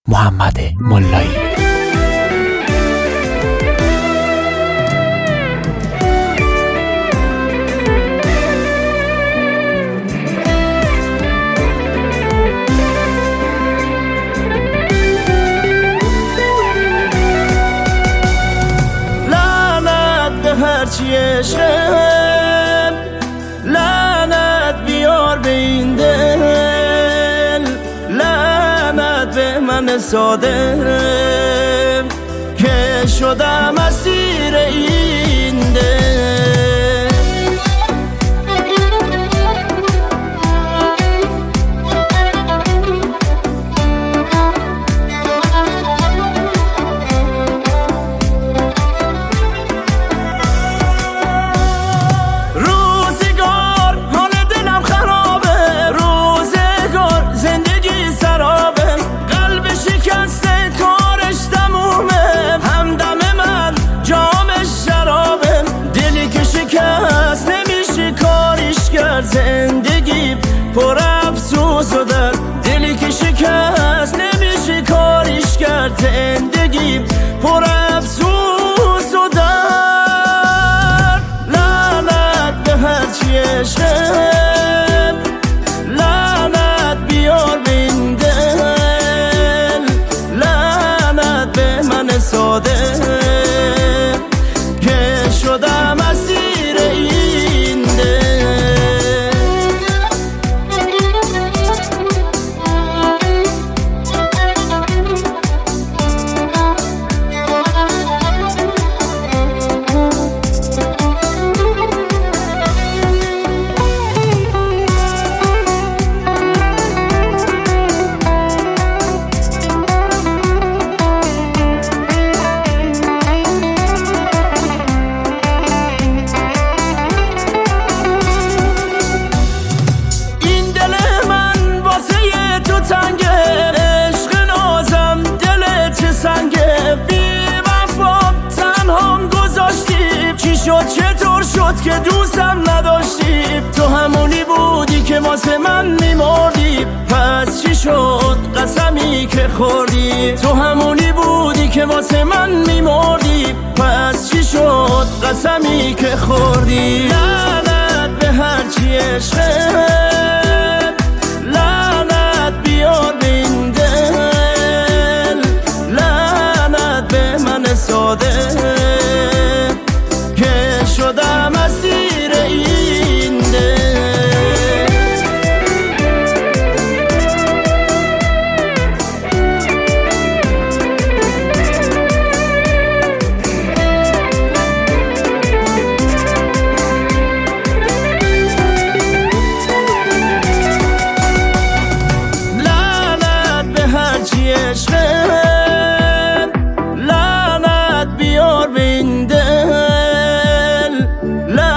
محمد ملایی. هرچی عشقم لعنت بیار به این دل، لعنت به من ساده که شدم اسیر این دل. زندگی پر افسوس و در دلی که شکست نمیشه کاریش کرد، زندگی پر افسوس و در لعنت به هرچی عشقم، لعنت بیار به این دل، لعنت به من ساده که شدم اسیر این دل. چطور شد که دوستم نداشتی؟ تو همونی بودی که واسه من میمردی، پس چی شد قسمی که خوردی؟ تو همونی بودی که واسه من میمردی، پس چی شد قسمی که خوردی؟ لعنت به هرچی عشقم، لعنت بیار به این دل، لعنت به من ساده شدم اسیر این دل. لعنت به هرچی عشقم، لعنت بیار به این دل،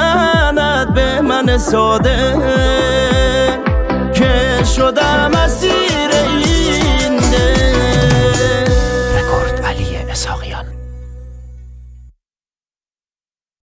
ساده که شدم اسیر